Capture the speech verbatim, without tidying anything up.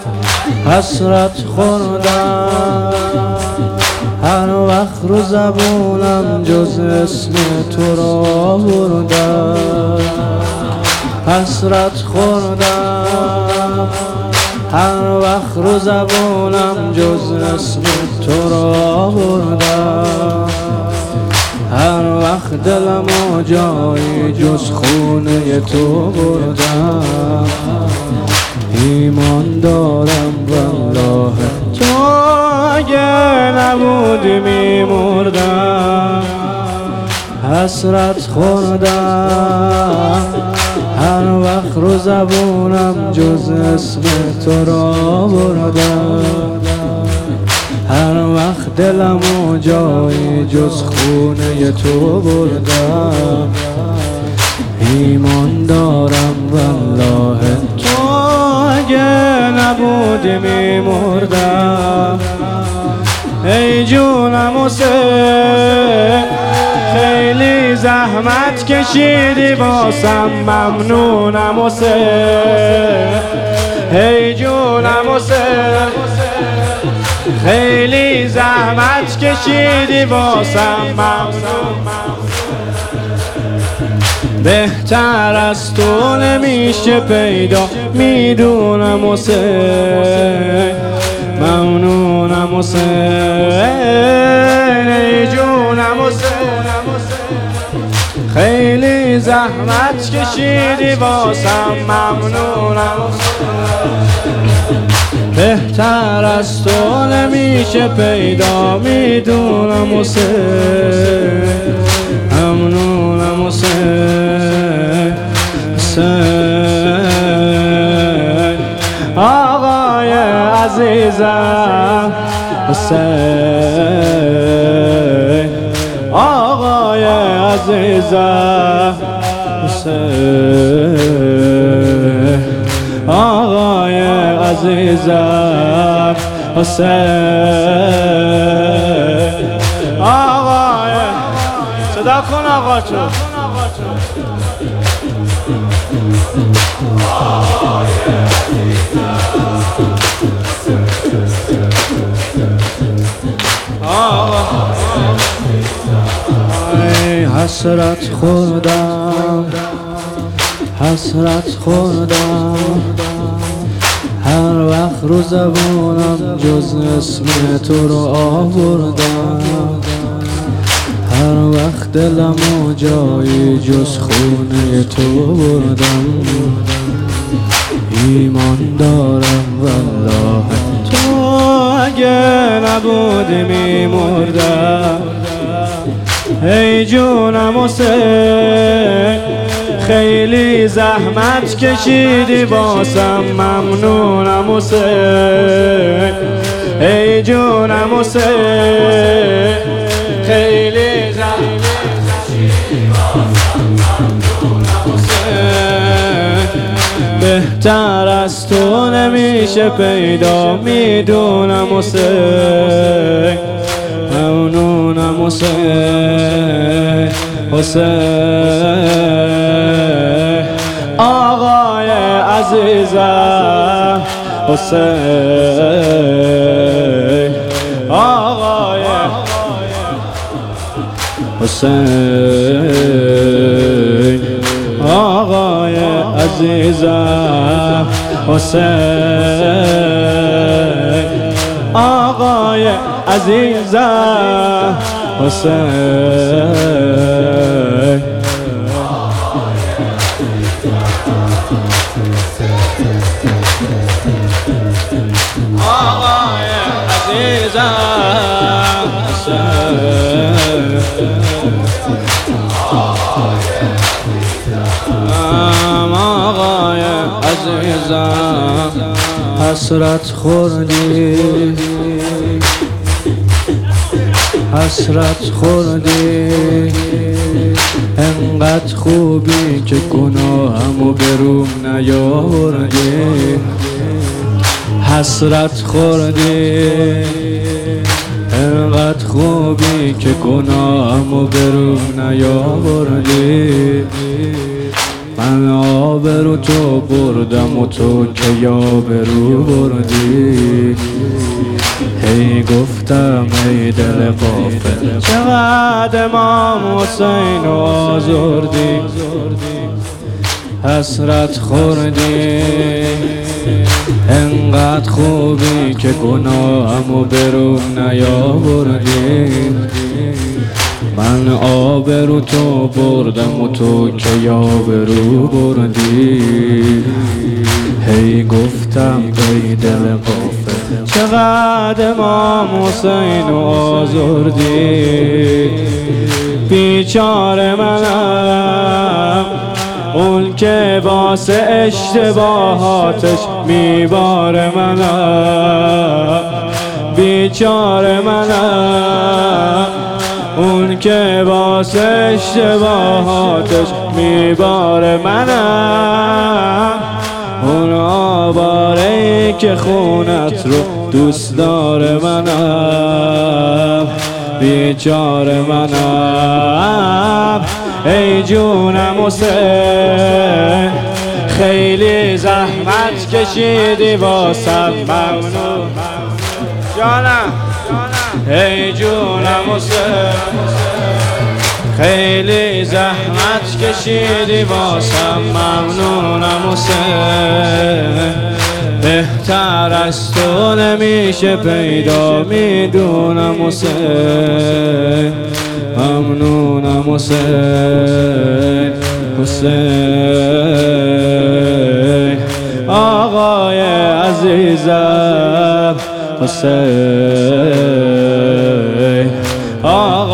حسرت خوردم هر وقت رو زبونم جز اسم تو را آوردم. حسرت خوردم هر وقت رو زبونم جز اسم تو را آوردم. هر وقت دلمو جایی جز خونه تو بردم. ایمان دارم والله تو اگه نبودی میمردم. حسرت خوردم هر وقت رو زبونم جز اسم تو را بردم. هر وقت دلمو جایی جز خونه تو بردم. ایمان دارم والله تو اگه نبودی میمردم. ای جونم حسین خیلی زحمت کشیدی واسم ممنونم حسین. ای جونم حسین خیلی زحمت کشیدی واسم ممنونم. بهتر از تو نمیشه پیدا میدونم حسین. ممنونم حسین. ای جونم حسین خیلی زحمت کشیدی واسم ممنونم حسین. بهتر از تو نمیشه پیدا میدونم حسین. ممنونم حسین. حسین آقای عزیزم حسین. آقای عزیزم حسین. آقای عزیزم حسین. آقای صدا کن آقا تو. حسرت خوردم حسرت خوردم هر وقت رو زبونم جز اسم تو رو آوردم. هر وقت دلمو جایی جز خونه تو بردم. ایمان دارم والله تو اگه نبودی میمردم. ای جونم حسین خیلی زحمت کشیدی واسم ممنونم حسین. ای جونم حسین خیلی زحمت کشیدی واسم ممنونم حسین. بهتر از تو نمیشه پیدا میدونم حسین. ممنونم حسین. حسین آقای عزیزم حسین. آقای حسین. آقای عزیزم حسین. آقای عزیزم حسین. آقای عزیزم حسین. آقای عزیزم حسرت خوردی حسرت خوردی انقدر خوبی که گناهمو بروم نیاوردی. حسرت خوردی انقدر خوبی که گناهمو بروم نیاوردی. من آبرو تو بردم و تو که آبرو بردی. هی گفتم ای دل غافل چقدر امام حسین آزردی، حسرت خوردی. انقدر خوبی که گناهمو برون نیاوردی. من آبرو تو بردم و تو که آبرو بردی. هی گفتم ای دل غافل چقدر امام حسین آزردی. بیچاره منم اون که واسه اشتباهاتش میباره منم. بیچاره منم اون که واسه اشتباهاتش میباره منم. اون آواره‌ای که خونت رو دوست داره منم. بیچاره منم ای جونم حسین، خیلی زحمت کشیدی واسم ممنون جانم. ای جونم حسین، خیلی زحمت کشیدی واسم ممنونم حسین. بهتر از تو نمیشه پیدا میدونم حسین. ممنونم حسین. حسین آقای عزیزم، حسین آقای